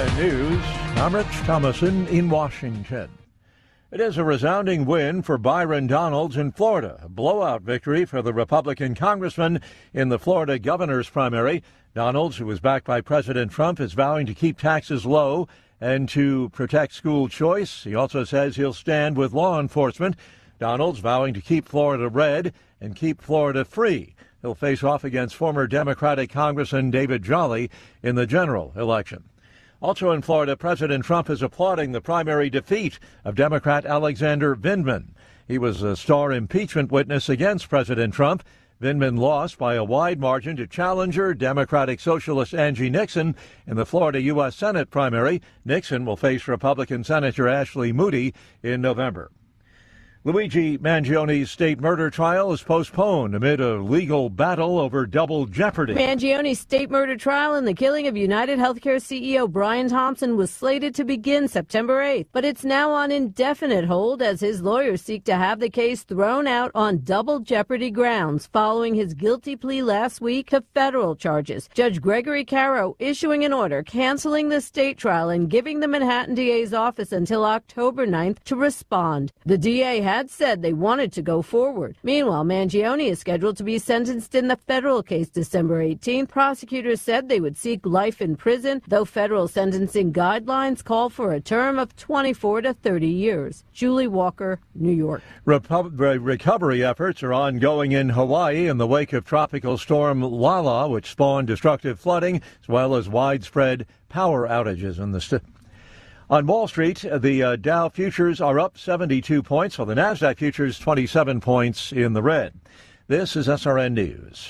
SRN News, I'm Rich Thomason in Washington. It is a resounding win for Byron Donalds in Florida, a blowout victory for the Republican congressman in the Florida governor's primary. Donalds, who was backed by President Trump, is vowing to keep taxes low and to protect school choice. He also says he'll stand with law enforcement. Donalds vowing to keep Florida red and keep Florida free. He'll face off against former Democratic Congressman David Jolly in the general election. Also in Florida, President Trump is applauding the primary defeat of Democrat Alexander Vindman. He was a star impeachment witness against President Trump. Vindman lost by a wide margin to challenger Democratic Socialist Angie Nixon in the Florida U.S. Senate primary. Nixon will face Republican Senator Ashley Moody in November. Luigi Mangioni's state murder trial is postponed amid a legal battle over double jeopardy. Mangioni's state murder trial in the killing of United Healthcare CEO Brian Thompson was slated to begin September 8th, but it's now on indefinite hold as his lawyers seek to have the case thrown out on double jeopardy grounds following his guilty plea last week to federal charges. Judge Gregory Caro issuing an order canceling the state trial and giving the Manhattan DA's office until October 9th to respond. The DA had said they wanted to go forward. Meanwhile, Mangioni is scheduled to be sentenced in the federal case December 18th. Prosecutors said they would seek life in prison, though federal sentencing guidelines call for a term of 24 to 30 years. Julie Walker, New York. Recovery efforts are ongoing in Hawaii in the wake of tropical storm Lala, which spawned destructive flooding as well as widespread power outages in the state. On Wall Street, the Dow futures are up 72 points, while the NASDAQ futures 27 points in the red. This is SRN News.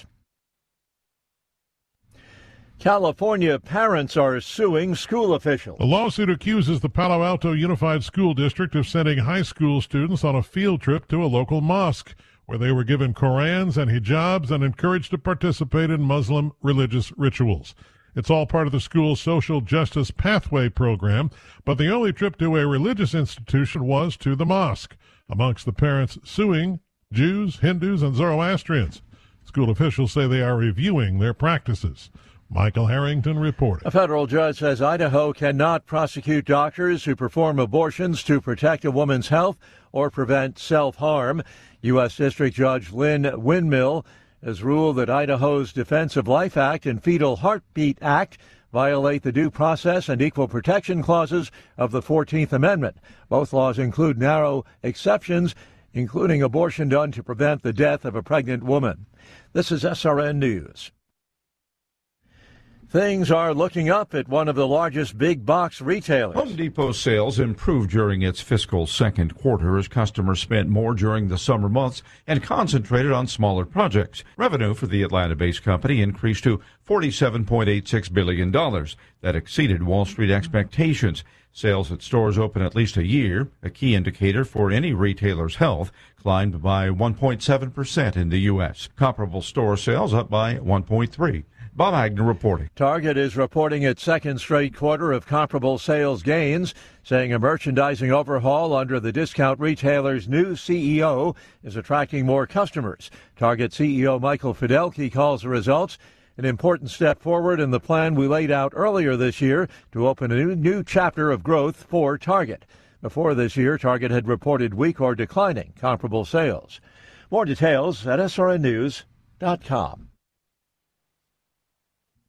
California parents are suing school officials. The lawsuit accuses the Palo Alto Unified School District of sending high school students on a field trip to a local mosque, where they were given Korans and hijabs and encouraged to participate in Muslim religious rituals. It's all part of the school's Social Justice Pathway program, but the only trip to a religious institution was to the mosque. Amongst the parents suing, Jews, Hindus, and Zoroastrians. School officials say they are reviewing their practices. Michael Harrington reporting. A federal judge says Idaho cannot prosecute doctors who perform abortions to protect a woman's health or prevent self-harm. U.S. District Judge Lynn Windmill has ruled that Idaho's Defense of Life Act and Fetal Heartbeat Act violate the due process and equal protection clauses of the 14th Amendment. Both laws include narrow exceptions, including abortion done to prevent the death of a pregnant woman. This is SRN News. Things are looking up at one of the largest big box retailers. Home Depot sales improved during its fiscal second quarter as customers spent more during the summer months and concentrated on smaller projects. Revenue for the Atlanta-based company increased to $47.86 billion. That exceeded Wall Street expectations. Sales at stores open at least a year, a key indicator for any retailer's health, climbed by 1.7% in the U.S. Comparable store sales up by 1.3%. Bob Agnew reporting. Target is reporting its second straight quarter of comparable sales gains, saying a merchandising overhaul under the discount retailer's new CEO is attracting more customers. Target CEO Michael Fidelki calls the results an important step forward in the plan we laid out earlier this year to open a new chapter of growth for Target. Before this year, Target had reported weak or declining comparable sales. More details at srnnews.com.